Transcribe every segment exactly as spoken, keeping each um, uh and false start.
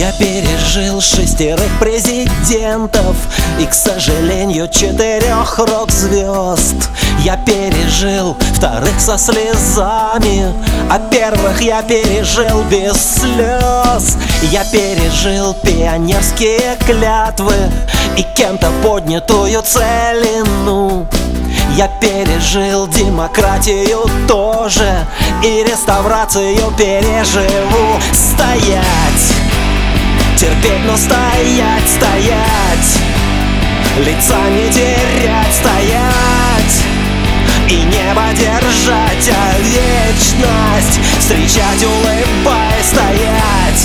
Я пережил шестерых президентов и, к сожалению, четырех рок-звезд. Я пережил вторых со слезами, а первых я пережил без слез. Я пережил пионерские клятвы и кем-то поднятую целину. Я пережил демократию тоже и реставрацию переживу. Стоять, терпеть, но стоять, стоять, лица не терять, стоять и небо держать, а вечность встречать, улыбаясь, стоять.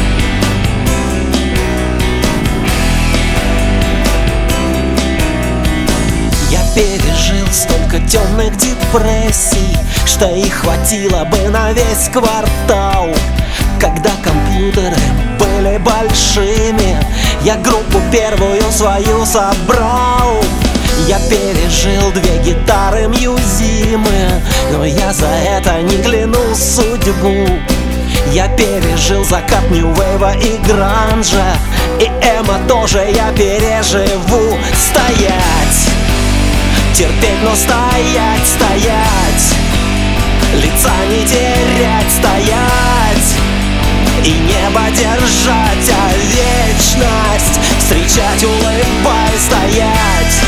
Я пережил столько темных депрессий, что их хватило бы на весь квартал. Когда компьютеры были большими, я группу первую свою собрал. Я пережил две гитары Мьюзимы, но я за это не кляну судьбу. Я пережил закат нью-вейва и гранжа, и эмо тоже я переживу. Стоять, терпеть, но стоять, стоять, лица не терять, стоять и небо держать, а вечность встречать, улыбаясь, стоять.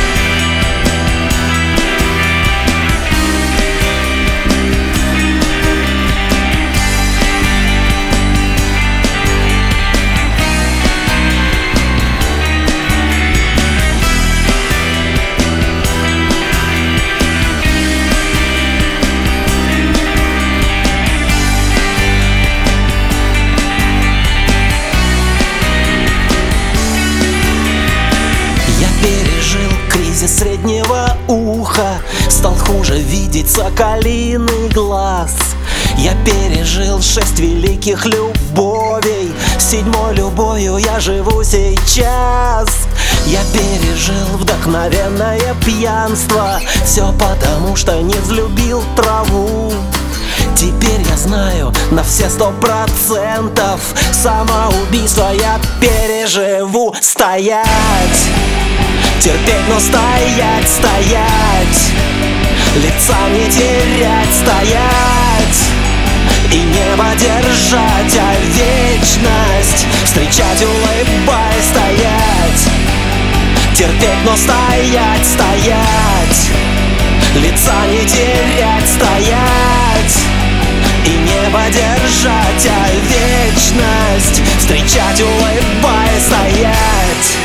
Пережил кризис среднего уха, стал хуже видеть соколиный глаз. Я пережил шесть великих любовей, седьмой любовью я живу сейчас. Я пережил вдохновенное пьянство, все потому, что не взлюбил траву. Теперь я знаю на все сто процентов, самоубийство я переживу. Стоять, терпеть, но стоять, стоять, лица не терять, стоять и небо держать, а вечность встречать, улыбаясь, стоять. Терпеть, но стоять, стоять, лица не терять, стоять и небо держать, а вечность встречать, улыбаясь, стоять.